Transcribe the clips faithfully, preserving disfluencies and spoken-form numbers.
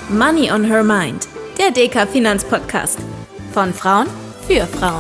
Money on Her Mind, der D K Finanzpodcast. Von Frauen für Frauen.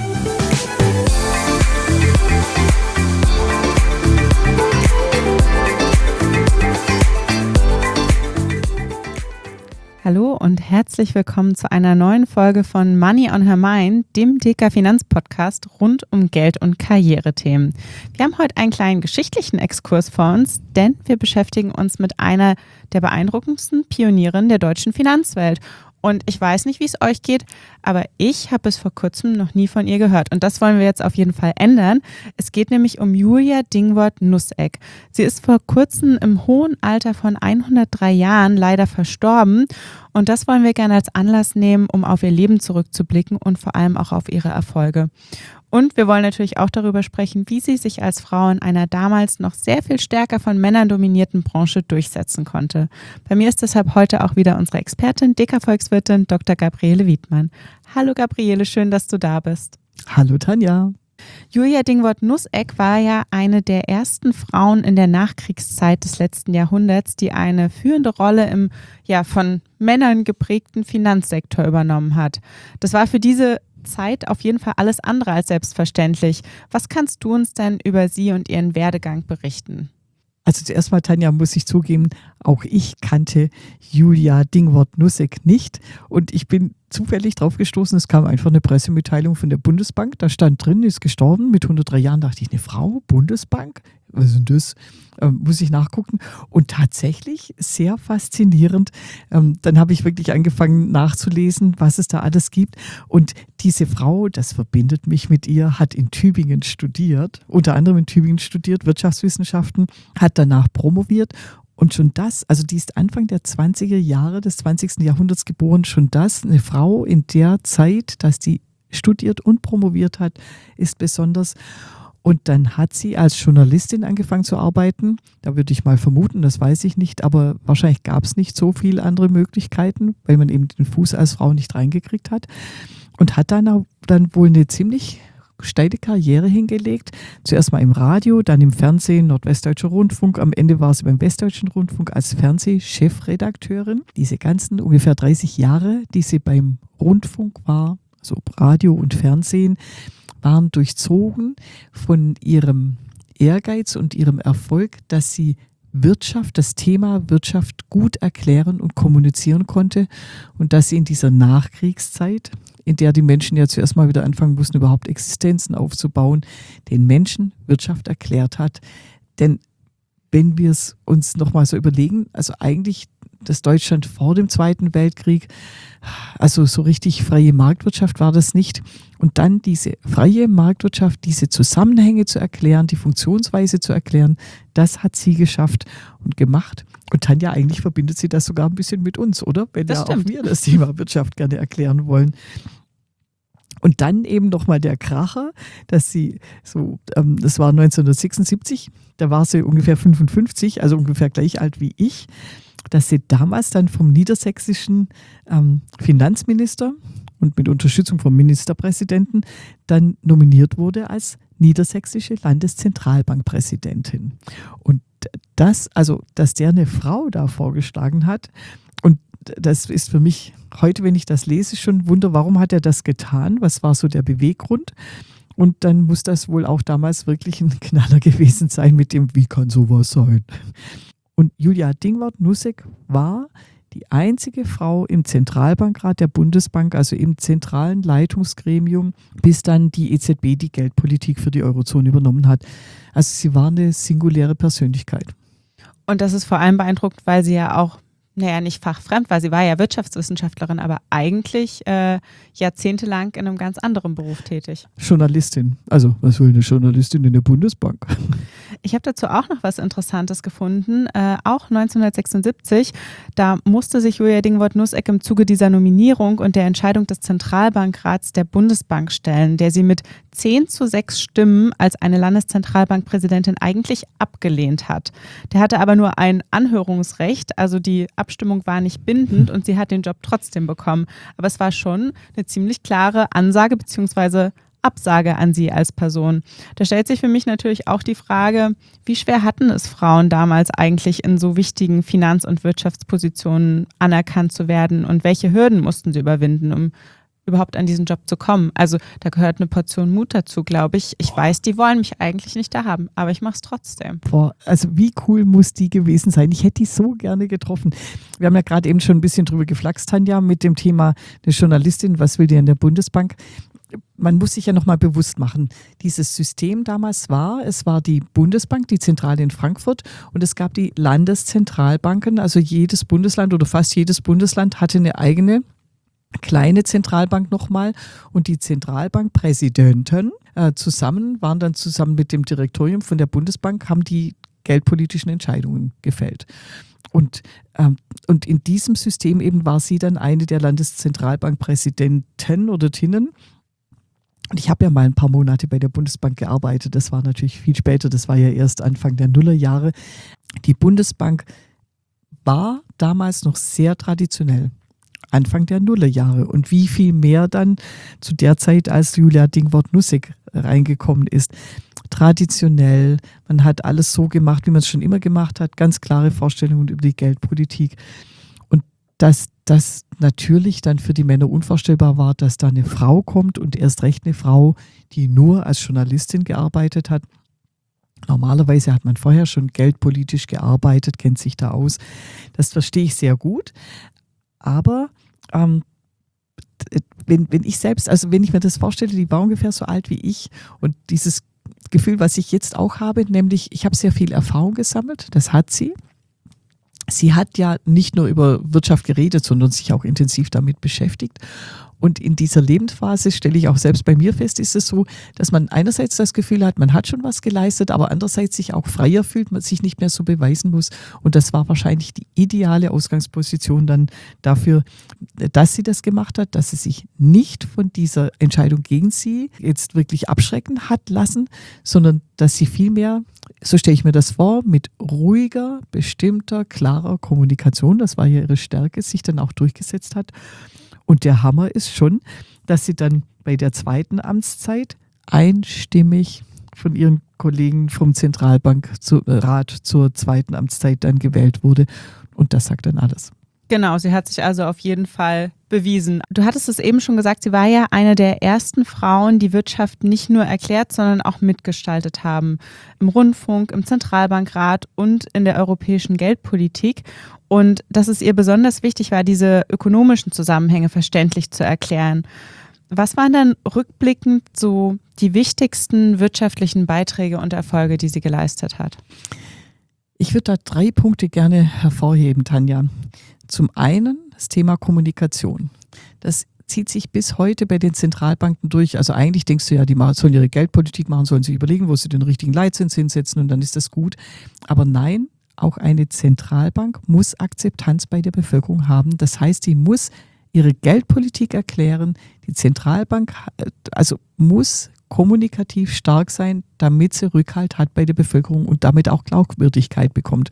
Hallo und herzlich willkommen zu einer neuen Folge von Money on Her Mind, dem D K Finanzpodcast rund um Geld- und Karrierethemen. Wir haben heute einen kleinen geschichtlichen Exkurs vor uns, denn wir beschäftigen uns mit einer der beeindruckendsten Pionierinnen der deutschen Finanzwelt. Und ich weiß nicht, wie es euch geht, aber ich habe bis vor kurzem noch nie von ihr gehört. Und das wollen wir jetzt auf jeden Fall ändern. Es geht nämlich um Julia Dingwort-Nusseck. Sie ist vor kurzem im hohen Alter von hundertdrei Jahren leider verstorben. Und das wollen wir gerne als Anlass nehmen, um auf ihr Leben zurückzublicken und vor allem auch auf ihre Erfolge. Und wir wollen natürlich auch darüber sprechen, wie sie sich als Frau in einer damals noch sehr viel stärker von Männern dominierten Branche durchsetzen konnte. Bei mir ist deshalb heute auch wieder unsere Expertin, D K-Volkswirtin Doktor Gabriele Wiedmann. Hallo Gabriele, schön, dass du da bist. Hallo Tanja. Julia Dingwort-Nusseck war ja eine der ersten Frauen in der Nachkriegszeit des letzten Jahrhunderts, die eine führende Rolle im ja von Männern geprägten Finanzsektor übernommen hat. Das war für diese Zeit auf jeden Fall alles andere als selbstverständlich. Was kannst du uns denn über sie und ihren Werdegang berichten? Also zuerst mal, Tanja, muss ich zugeben, auch ich kannte Julia Dingwort-Nusseck nicht und ich bin zufällig drauf gestoßen, es kam einfach eine Pressemitteilung von der Bundesbank, da stand drin, ist gestorben mit hundertdrei Jahren, dachte ich, eine Frau, Bundesbank? Was ist denn das? Ähm, muss ich nachgucken. Und tatsächlich sehr faszinierend. Ähm, dann habe ich wirklich angefangen nachzulesen, was es da alles gibt. Und diese Frau, das verbindet mich mit ihr, hat in Tübingen studiert, unter anderem in Tübingen studiert, Wirtschaftswissenschaften, hat danach promoviert. Und schon das, also die ist Anfang der zwanziger Jahre des zwanzigsten Jahrhunderts geboren, schon das, eine Frau in der Zeit, dass die studiert und promoviert hat, ist besonders. Und dann hat sie als Journalistin angefangen zu arbeiten. Da würde ich mal vermuten, das weiß ich nicht, aber wahrscheinlich gab es nicht so viele andere Möglichkeiten, weil man eben den Fuß als Frau nicht reingekriegt hat. Und hat dann, auch, dann wohl eine ziemlich steile Karriere hingelegt. Zuerst mal im Radio, dann im Fernsehen, Nordwestdeutscher Rundfunk. Am Ende war sie beim Westdeutschen Rundfunk als Fernsehchefredakteurin. Diese ganzen ungefähr dreißig Jahre, die sie beim Rundfunk war, also Radio und Fernsehen, waren durchzogen von ihrem Ehrgeiz und ihrem Erfolg, dass sie Wirtschaft, das Thema Wirtschaft gut erklären und kommunizieren konnte und dass sie in dieser Nachkriegszeit, in der die Menschen ja zuerst mal wieder anfangen mussten, überhaupt Existenzen aufzubauen, den Menschen Wirtschaft erklärt hat. Denn wenn wir es uns nochmal so überlegen, also eigentlich das Deutschland vor dem Zweiten Weltkrieg, also so richtig freie Marktwirtschaft war das nicht. Und dann diese freie Marktwirtschaft, diese Zusammenhänge zu erklären, die Funktionsweise zu erklären, das hat sie geschafft und gemacht. Und Tanja, eigentlich verbindet sie das sogar ein bisschen mit uns, oder? Wenn ja auch wir das Thema Wirtschaft gerne erklären wollen. Und dann eben nochmal der Kracher, dass sie so, ähm, das war neunzehnhundertsechsundsiebzig, da war sie ungefähr fünfundfünfzig, also ungefähr gleich alt wie ich, dass sie damals dann vom niedersächsischen ähm, Finanzminister und mit Unterstützung vom Ministerpräsidenten dann nominiert wurde als niedersächsische Landeszentralbankpräsidentin. Und das, also dass der eine Frau da vorgeschlagen hat, und das ist für mich heute, wenn ich das lese, schon ein Wunder, warum hat er das getan? Was war so der Beweggrund? Und dann muss das wohl auch damals wirklich ein Knaller gewesen sein mit dem, wie kann sowas sein? Und Julia Dingwort-Nusseck war die einzige Frau im Zentralbankrat der Bundesbank, also im zentralen Leitungsgremium, bis dann die E Z B die Geldpolitik für die Eurozone übernommen hat. Also sie war eine singuläre Persönlichkeit. Und das ist vor allem beeindruckend, weil sie ja auch, naja, nicht fachfremd war. Sie war ja Wirtschaftswissenschaftlerin, aber eigentlich äh, jahrzehntelang in einem ganz anderen Beruf tätig. Journalistin. Also, was will eine Journalistin in der Bundesbank? Ich habe dazu auch noch was Interessantes gefunden. Äh, auch neunzehnhundertsechsundsiebzig, da musste sich Julia Dingwort-Nusseck im Zuge dieser Nominierung und der Entscheidung des Zentralbankrats der Bundesbank stellen, der sie mit zehn zu sechs Stimmen als eine Landeszentralbankpräsidentin eigentlich abgelehnt hat. Der hatte aber nur ein Anhörungsrecht, also die Abstimmung war nicht bindend und sie hat den Job trotzdem bekommen. Aber es war schon eine ziemlich klare Ansage bzw. Absage an Sie als Person. Da stellt sich für mich natürlich auch die Frage, wie schwer hatten es Frauen damals eigentlich in so wichtigen Finanz- und Wirtschaftspositionen anerkannt zu werden und welche Hürden mussten sie überwinden, um überhaupt an diesen Job zu kommen? Also da gehört eine Portion Mut dazu, glaube ich. Ich weiß, die wollen mich eigentlich nicht da haben, aber ich mache es trotzdem. Boah, also wie cool muss die gewesen sein? Ich hätte die so gerne getroffen. Wir haben ja gerade eben schon ein bisschen drüber geflaxt, Tanja, mit dem Thema eine Journalistin, was will die in der Bundesbank? Man muss sich ja nochmal bewusst machen, dieses System damals war, es war die Bundesbank, die Zentrale in Frankfurt und es gab die Landeszentralbanken, also jedes Bundesland oder fast jedes Bundesland hatte eine eigene kleine Zentralbank nochmal und die Zentralbankpräsidenten äh, zusammen, waren dann zusammen mit dem Direktorium von der Bundesbank, haben die geldpolitischen Entscheidungen gefällt. Und, ähm, und in diesem System eben war sie dann eine der Landeszentralbankpräsidenten oder Tinnen. Und ich habe ja mal ein paar Monate bei der Bundesbank gearbeitet. Das war natürlich viel später, das war ja erst Anfang der Nullerjahre. Die Bundesbank war damals noch sehr traditionell. Anfang der Nullerjahre und wie viel mehr dann zu der Zeit, als Julia Dingworth-Nussig reingekommen ist. Traditionell, man hat alles so gemacht, wie man es schon immer gemacht hat, ganz klare Vorstellungen über die Geldpolitik. Und dass das natürlich dann für die Männer unvorstellbar war, dass da eine Frau kommt und erst recht eine Frau, die nur als Journalistin gearbeitet hat. Normalerweise hat man vorher schon geldpolitisch gearbeitet, kennt sich da aus. Das verstehe ich sehr gut. Aber ähm, wenn, wenn ich selbst, also wenn ich mir das vorstelle, die war ungefähr so alt wie ich und dieses Gefühl, was ich jetzt auch habe, nämlich ich habe sehr viel Erfahrung gesammelt, das hat sie. Sie hat ja nicht nur über Wirtschaft geredet, sondern sich auch intensiv damit beschäftigt. Und in dieser Lebensphase stelle ich auch selbst bei mir fest, ist es so, dass man einerseits das Gefühl hat, man hat schon was geleistet, aber andererseits sich auch freier fühlt, man sich nicht mehr so beweisen muss. Und das war wahrscheinlich die ideale Ausgangsposition dann dafür, dass sie das gemacht hat, dass sie sich nicht von dieser Entscheidung gegen sie jetzt wirklich abschrecken hat lassen, sondern dass sie vielmehr, so stelle ich mir das vor, mit ruhiger, bestimmter, klarer Kommunikation, das war ja ihre Stärke, sich dann auch durchgesetzt hat. Und der Hammer ist schon, dass sie dann bei der zweiten Amtszeit einstimmig von ihren Kollegen vom Zentralbankrat zur zweiten Amtszeit dann gewählt wurde. Und das sagt dann alles. Genau, sie hat sich also auf jeden Fall bewiesen. Du hattest es eben schon gesagt, sie war ja eine der ersten Frauen, die Wirtschaft nicht nur erklärt, sondern auch mitgestaltet haben. Im Rundfunk, im Zentralbankrat und in der europäischen Geldpolitik. Und dass es ihr besonders wichtig war, diese ökonomischen Zusammenhänge verständlich zu erklären. Was waren dann rückblickend so die wichtigsten wirtschaftlichen Beiträge und Erfolge, die sie geleistet hat? Ich würde da drei Punkte gerne hervorheben, Tanja. Zum einen das Thema Kommunikation. Das zieht sich bis heute bei den Zentralbanken durch. Also eigentlich denkst du ja, die sollen ihre Geldpolitik machen, sollen sich überlegen, wo sie den richtigen Leitzins hinsetzen und dann ist das gut. Aber nein, auch eine Zentralbank muss Akzeptanz bei der Bevölkerung haben. Das heißt, die muss ihre Geldpolitik erklären. Die Zentralbank also muss kommunikativ stark sein, damit sie Rückhalt hat bei der Bevölkerung und damit auch Glaubwürdigkeit bekommt.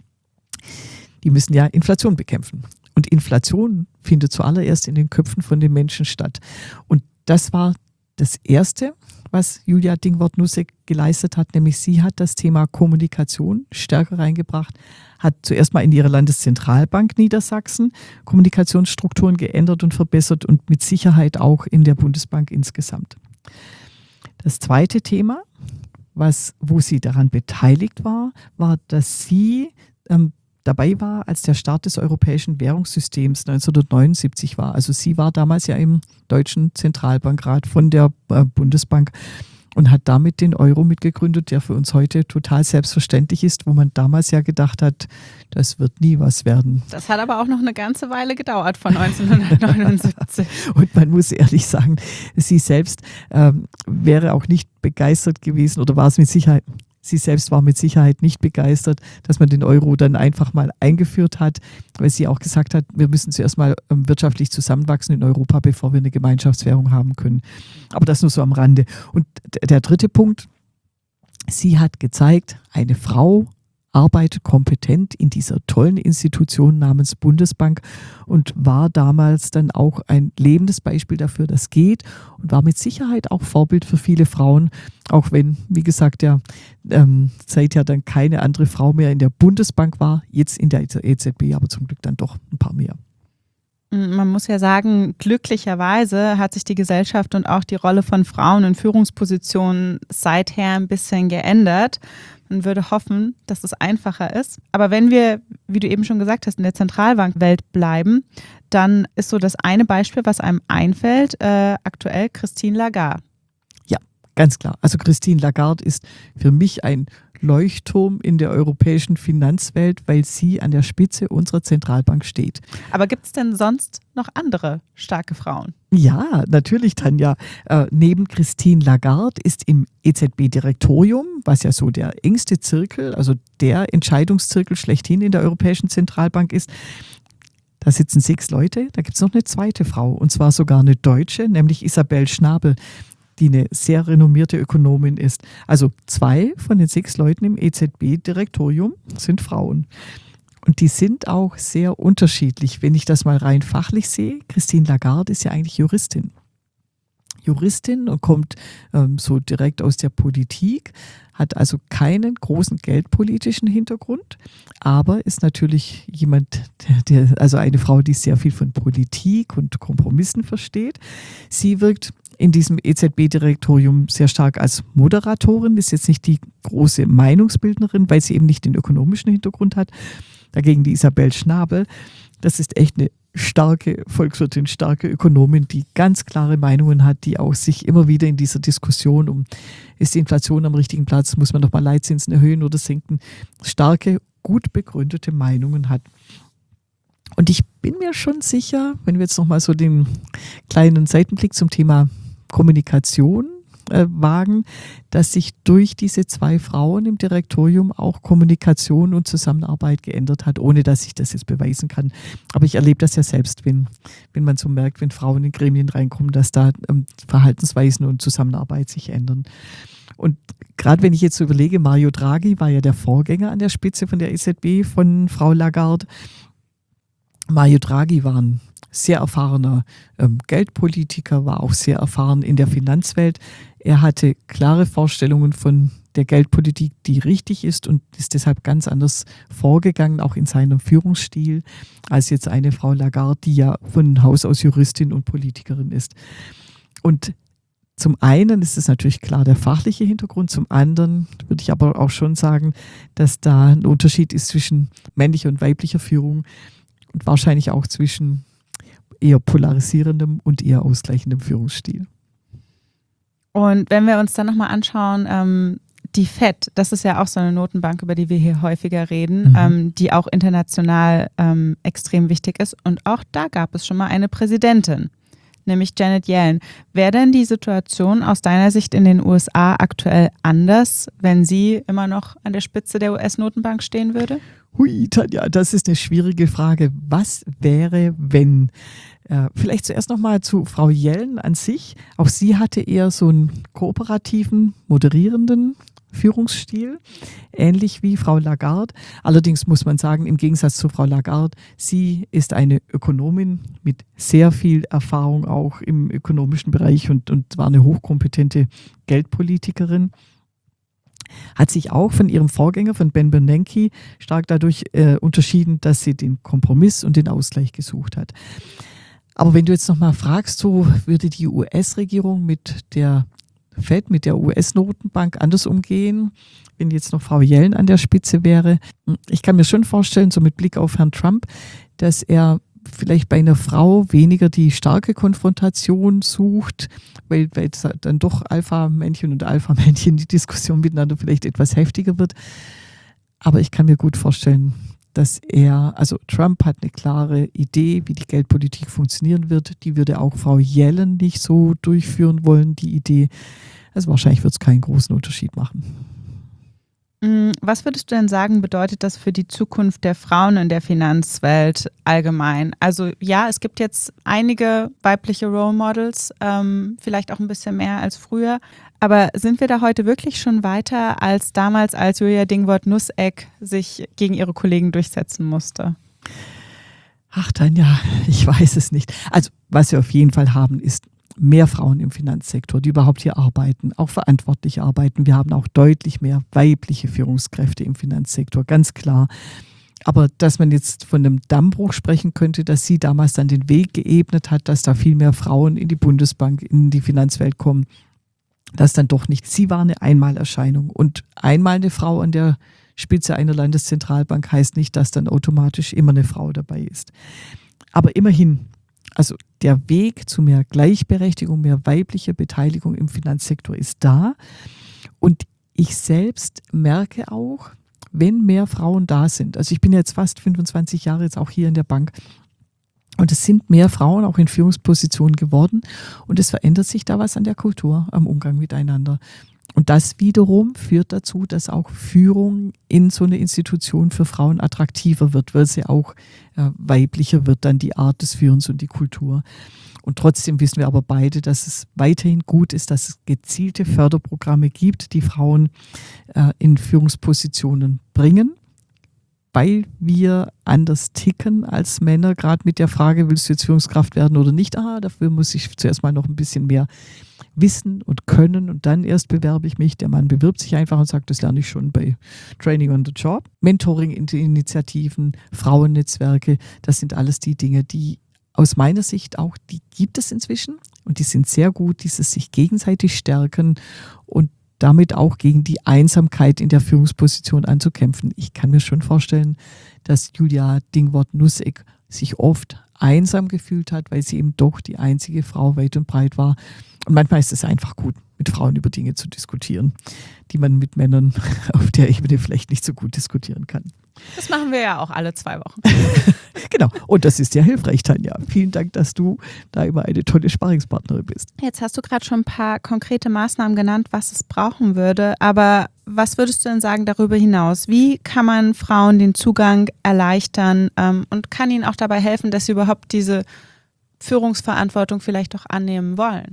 Die müssen ja Inflation bekämpfen. Und Inflation findet zuallererst in den Köpfen von den Menschen statt. Und das war das Erste, was Julia Dingworth-Nussig geleistet hat, nämlich sie hat das Thema Kommunikation stärker reingebracht, hat zuerst mal in ihrer Landeszentralbank Niedersachsen Kommunikationsstrukturen geändert und verbessert und mit Sicherheit auch in der Bundesbank insgesamt. Das zweite Thema, was, wo sie daran beteiligt war, war, dass sie ähm, dabei war, als der Start des europäischen Währungssystems neunzehnhundertneunundsiebzig war. Also sie war damals ja im Deutschen Zentralbankrat von der äh, Bundesbank und hat damit den Euro mitgegründet, der für uns heute total selbstverständlich ist, wo man damals ja gedacht hat, das wird nie was werden. Das hat aber auch noch eine ganze Weile gedauert, von neunzehnhundertneunundsiebzig. Und man muss ehrlich sagen, sie selbst ähm, wäre auch nicht begeistert gewesen oder war es mit Sicherheit. Sie selbst war mit Sicherheit nicht begeistert, dass man den Euro dann einfach mal eingeführt hat, weil sie auch gesagt hat, wir müssen zuerst mal wirtschaftlich zusammenwachsen in Europa, bevor wir eine Gemeinschaftswährung haben können. Aber das nur so am Rande. Und der dritte Punkt, sie hat gezeigt, eine Frau arbeitet kompetent in dieser tollen Institution namens Bundesbank und war damals dann auch ein lebendes Beispiel dafür, dass geht und war mit Sicherheit auch Vorbild für viele Frauen, auch wenn, wie gesagt, ja ähm, seither dann keine andere Frau mehr in der Bundesbank war, jetzt in der E Z B, aber zum Glück dann doch ein paar mehr. Man muss ja sagen, glücklicherweise hat sich die Gesellschaft und auch die Rolle von Frauen in Führungspositionen seither ein bisschen geändert. Man würde hoffen, dass es einfacher ist. Aber wenn wir, wie du eben schon gesagt hast, in der Zentralbankwelt bleiben, dann ist so das eine Beispiel, was einem einfällt, äh, aktuell Christine Lagarde. Ja, ganz klar. Also Christine Lagarde ist für mich ein Leuchtturm in der europäischen Finanzwelt, weil sie an der Spitze unserer Zentralbank steht. Aber gibt es denn sonst noch andere starke Frauen? Ja, natürlich, Tanja. Äh, neben Christine Lagarde ist im E Z B-Direktorium, was ja so der engste Zirkel, also der Entscheidungszirkel schlechthin in der Europäischen Zentralbank ist, da sitzen sechs Leute, da gibt es noch eine zweite Frau, und zwar sogar eine Deutsche, nämlich Isabel Schnabel, die eine sehr renommierte Ökonomin ist. Also zwei von den sechs Leuten im E Z B-Direktorium sind Frauen. Und die sind auch sehr unterschiedlich, wenn ich das mal rein fachlich sehe. Christine Lagarde ist ja eigentlich Juristin. Juristin und kommt ähm, so direkt aus der Politik, hat also keinen großen geldpolitischen Hintergrund, aber ist natürlich jemand, der, der, also eine Frau, die sehr viel von Politik und Kompromissen versteht. Sie wirkt in diesem E Z B-Direktorium sehr stark als Moderatorin, ist jetzt nicht die große Meinungsbildnerin, weil sie eben nicht den ökonomischen Hintergrund hat. Dagegen die Isabel Schnabel, das ist echt eine starke Volkswirtin, starke Ökonomin, die ganz klare Meinungen hat, die auch sich immer wieder in dieser Diskussion um, ist die Inflation am richtigen Platz, muss man doch mal Leitzinsen erhöhen oder senken, starke, gut begründete Meinungen hat. Und ich bin mir schon sicher, wenn wir jetzt nochmal so den kleinen Seitenblick zum Thema Kommunikation äh, wagen, dass sich durch diese zwei Frauen im Direktorium auch Kommunikation und Zusammenarbeit geändert hat, ohne dass ich das jetzt beweisen kann. Aber ich erlebe das ja selbst, wenn, wenn man so merkt, wenn Frauen in Gremien reinkommen, dass da ähm, Verhaltensweisen und Zusammenarbeit sich ändern. Und gerade wenn ich jetzt so überlege, Mario Draghi war ja der Vorgänger an der Spitze von der E Z B von Frau Lagarde. Mario Draghi war ein sehr erfahrener ähm, Geldpolitiker, war auch sehr erfahren in der Finanzwelt. Er hatte klare Vorstellungen von der Geldpolitik, die richtig ist, und ist deshalb ganz anders vorgegangen, auch in seinem Führungsstil, als jetzt eine Frau Lagarde, die ja von Haus aus Juristin und Politikerin ist. Und zum einen ist es natürlich klar der fachliche Hintergrund, zum anderen würde ich aber auch schon sagen, dass da ein Unterschied ist zwischen männlicher und weiblicher Führung und wahrscheinlich auch zwischen eher polarisierendem und eher ausgleichendem Führungsstil. Und wenn wir uns dann nochmal anschauen, ähm, die Fed, das ist ja auch so eine Notenbank, über die wir hier häufiger reden, mhm. ähm, die auch international ähm, extrem wichtig ist. Und auch da gab es schon mal eine Präsidentin, nämlich Janet Yellen. Wäre denn die Situation aus deiner Sicht in den U S A aktuell anders, wenn sie immer noch an der Spitze der U S-Notenbank stehen würde? Hui, Tanja, das ist eine schwierige Frage. Was wäre, wenn? Äh, vielleicht zuerst nochmal zu Frau Yellen an sich. Auch sie hatte eher so einen kooperativen, moderierenden Führungsstil, ähnlich wie Frau Lagarde. Allerdings muss man sagen, im Gegensatz zu Frau Lagarde, sie ist eine Ökonomin mit sehr viel Erfahrung auch im ökonomischen Bereich und, und war eine hochkompetente Geldpolitikerin. Hat sich auch von ihrem Vorgänger, von Ben Bernanke, stark dadurch äh, unterschieden, dass sie den Kompromiss und den Ausgleich gesucht hat. Aber wenn du jetzt nochmal fragst, so würde die U S-Regierung mit der Fed, mit der U S-Notenbank anders umgehen, wenn jetzt noch Frau Yellen an der Spitze wäre. Ich kann mir schon vorstellen, so mit Blick auf Herrn Trump, dass er vielleicht bei einer Frau weniger die starke Konfrontation sucht, weil, weil dann doch Alpha-Männchen und Alpha-Männchen die Diskussion miteinander vielleicht etwas heftiger wird. Aber ich kann mir gut vorstellen, dass er, also Trump hat eine klare Idee, wie die Geldpolitik funktionieren wird. Die würde auch Frau Yellen nicht so durchführen wollen, die Idee. Also wahrscheinlich wird es keinen großen Unterschied machen. Was würdest du denn sagen, bedeutet das für die Zukunft der Frauen in der Finanzwelt allgemein? Also ja, es gibt jetzt einige weibliche Role Models, ähm, vielleicht auch ein bisschen mehr als früher. Aber sind wir da heute wirklich schon weiter als damals, als Julia Dingwort-Nussek sich gegen ihre Kollegen durchsetzen musste? Ach, Tanja, ich weiß es nicht. Also was wir auf jeden Fall haben, ist mehr Frauen im Finanzsektor, die überhaupt hier arbeiten, auch verantwortlich arbeiten. Wir haben auch deutlich mehr weibliche Führungskräfte im Finanzsektor, ganz klar. Aber dass man jetzt von einem Dammbruch sprechen könnte, dass sie damals dann den Weg geebnet hat, dass da viel mehr Frauen in die Bundesbank, in die Finanzwelt kommen, das dann doch nicht. Sie war eine Einmalerscheinung. Und einmal eine Frau an der Spitze einer Landeszentralbank heißt nicht, dass dann automatisch immer eine Frau dabei ist. Aber immerhin, also der Weg zu mehr Gleichberechtigung, mehr weiblicher Beteiligung im Finanzsektor ist da. Und ich selbst merke auch, wenn mehr Frauen da sind, also ich bin jetzt fast fünfundzwanzig Jahre jetzt auch hier in der Bank, und es sind mehr Frauen auch in Führungspositionen geworden und es verändert sich da was an der Kultur, am Umgang miteinander. Und das wiederum führt dazu, dass auch Führung in so einer Institution für Frauen attraktiver wird, weil sie auch äh, weiblicher wird, dann die Art des Führens und die Kultur. Und trotzdem wissen wir aber beide, dass es weiterhin gut ist, dass es gezielte Förderprogramme gibt, die Frauen äh, in Führungspositionen bringen, weil wir anders ticken als Männer, gerade mit der Frage, willst du jetzt Führungskraft werden oder nicht? Aha, dafür muss ich zuerst mal noch ein bisschen mehr wissen und können und dann erst bewerbe ich mich. Der Mann bewirbt sich einfach und sagt, das lerne ich schon bei Training on the Job. Mentoring-Initiativen, Frauennetzwerke, das sind alles die Dinge, die aus meiner Sicht auch, die gibt es inzwischen und die sind sehr gut, dieses sich gegenseitig stärken und damit auch gegen die Einsamkeit in der Führungsposition anzukämpfen. Ich kann mir schon vorstellen, dass Julia Dingwort-Nussek sich oft einsam gefühlt hat, weil sie eben doch die einzige Frau weit und breit war. Und manchmal ist es einfach gut, mit Frauen über Dinge zu diskutieren, die man mit Männern auf der Ebene vielleicht nicht so gut diskutieren kann. Das machen wir ja auch alle zwei Wochen. Genau, und das ist ja hilfreich, Tanja. Vielen Dank, dass du da immer eine tolle Sparringspartnerin bist. Jetzt hast du gerade schon ein paar konkrete Maßnahmen genannt, was es brauchen würde. Aber was würdest du denn sagen darüber hinaus? Wie kann man Frauen den Zugang erleichtern ähm, und kann ihnen auch dabei helfen, dass sie überhaupt diese Führungsverantwortung vielleicht auch annehmen wollen?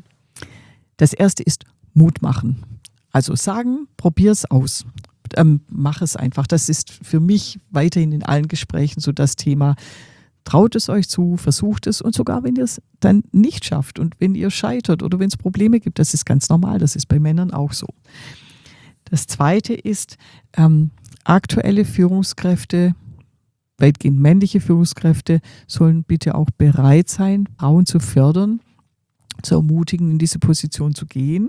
Das erste ist Mut machen. Also sagen, probier es aus. Ähm, mach es einfach. Das ist für mich weiterhin in allen Gesprächen so das Thema. Traut es euch zu, versucht es und sogar wenn ihr es dann nicht schafft und wenn ihr scheitert oder wenn es Probleme gibt, das ist ganz normal, das ist bei Männern auch so. Das Zweite ist, ähm, aktuelle Führungskräfte, weitgehend männliche Führungskräfte sollen bitte auch bereit sein, Frauen zu fördern, zu ermutigen, in diese Position zu gehen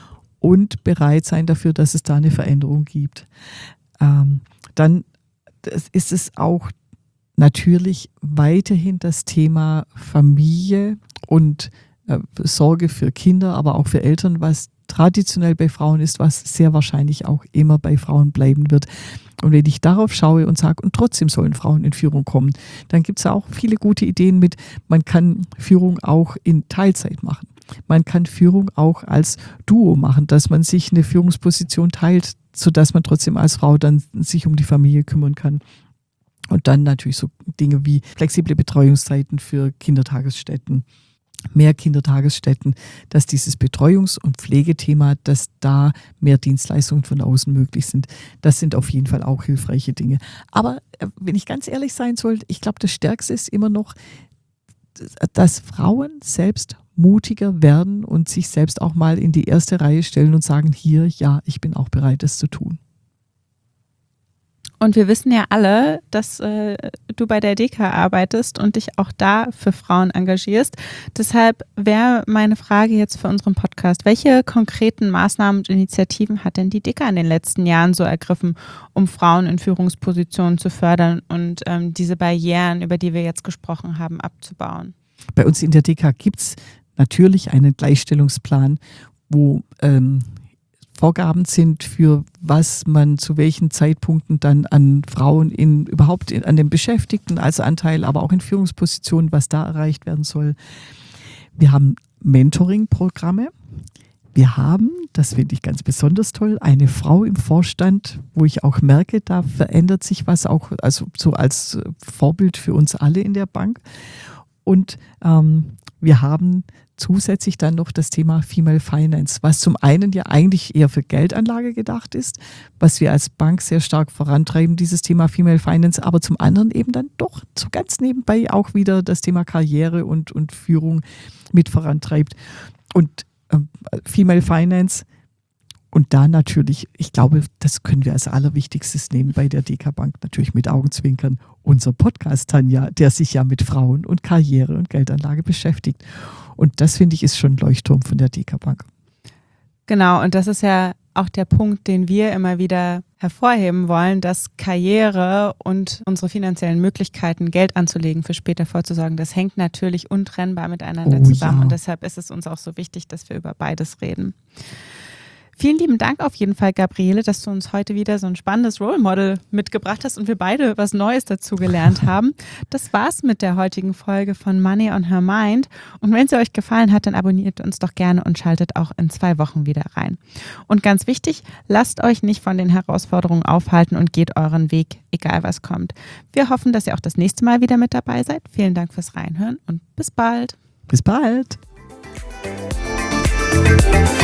und bereit sein dafür, dass es da eine Veränderung gibt. Ähm, dann ist es auch natürlich weiterhin das Thema Familie und äh, Sorge für Kinder, aber auch für Eltern, was traditionell bei Frauen ist, was sehr wahrscheinlich auch immer bei Frauen bleiben wird. Und wenn ich darauf schaue und sage, und trotzdem sollen Frauen in Führung kommen, dann gibt es auch viele gute Ideen mit, man kann Führung auch in Teilzeit machen. Man kann Führung auch als Duo machen, dass man sich eine Führungsposition teilt, sodass man trotzdem als Frau dann sich um die Familie kümmern kann. Und dann natürlich so Dinge wie flexible Betreuungszeiten für Kindertagesstätten, mehr Kindertagesstätten, dass dieses Betreuungs- und Pflegethema, dass da mehr Dienstleistungen von außen möglich sind. Das sind auf jeden Fall auch hilfreiche Dinge. Aber wenn ich ganz ehrlich sein soll, ich glaube, das Stärkste ist immer noch, dass Frauen selbst mutiger werden und sich selbst auch mal in die erste Reihe stellen und sagen, hier, ja, ich bin auch bereit, das zu tun. Und wir wissen ja alle, dass äh, du bei der D K arbeitest und dich auch da für Frauen engagierst. Deshalb wäre meine Frage jetzt für unseren Podcast, welche konkreten Maßnahmen und Initiativen hat denn die D K in den letzten Jahren so ergriffen, um Frauen in Führungspositionen zu fördern und ähm, diese Barrieren, über die wir jetzt gesprochen haben, abzubauen? Bei uns in der D K gibt es natürlich einen Gleichstellungsplan, wo ähm, Vorgaben sind, für was man zu welchen Zeitpunkten dann an Frauen in überhaupt in, an den Beschäftigten als Anteil, aber auch in Führungspositionen, was da erreicht werden soll. Wir haben Mentoring-Programme. wir haben, das finde ich ganz besonders toll, eine Frau im Vorstand, wo ich auch merke, da verändert sich was auch, also so als Vorbild für uns alle in der Bank. Und ähm, wir haben zusätzlich dann noch das Thema Female Finance, was zum einen ja eigentlich eher für Geldanlage gedacht ist, was wir als Bank sehr stark vorantreiben, dieses Thema Female Finance, aber zum anderen eben dann doch so ganz nebenbei auch wieder das Thema Karriere und, und Führung mit vorantreibt. Und ähm, Female Finance und da natürlich, ich glaube, das können wir als Allerwichtigstes nehmen bei der D K Bank, natürlich mit Augenzwinkern, unser Podcast, Tanja, der sich ja mit Frauen und Karriere und Geldanlage beschäftigt. Und das, finde ich, ist schon ein Leuchtturm von der D K Bank. Genau, und das ist ja auch der Punkt, den wir immer wieder hervorheben wollen, dass Karriere und unsere finanziellen Möglichkeiten, Geld anzulegen, für später vorzusorgen, das hängt natürlich untrennbar miteinander Oh, zusammen. ja. Und deshalb ist es uns auch so wichtig, dass wir über beides reden. Vielen lieben Dank auf jeden Fall, Gabriele, dass du uns heute wieder so ein spannendes Role Model mitgebracht hast und wir beide was Neues dazu gelernt haben. Das war's mit der heutigen Folge von Money on Her Mind. Und wenn sie euch gefallen hat, dann abonniert uns doch gerne und schaltet auch in zwei Wochen wieder rein. Und ganz wichtig, lasst euch nicht von den Herausforderungen aufhalten und geht euren Weg, egal was kommt. Wir hoffen, dass ihr auch das nächste Mal wieder mit dabei seid. Vielen Dank fürs Reinhören und bis bald. Bis bald.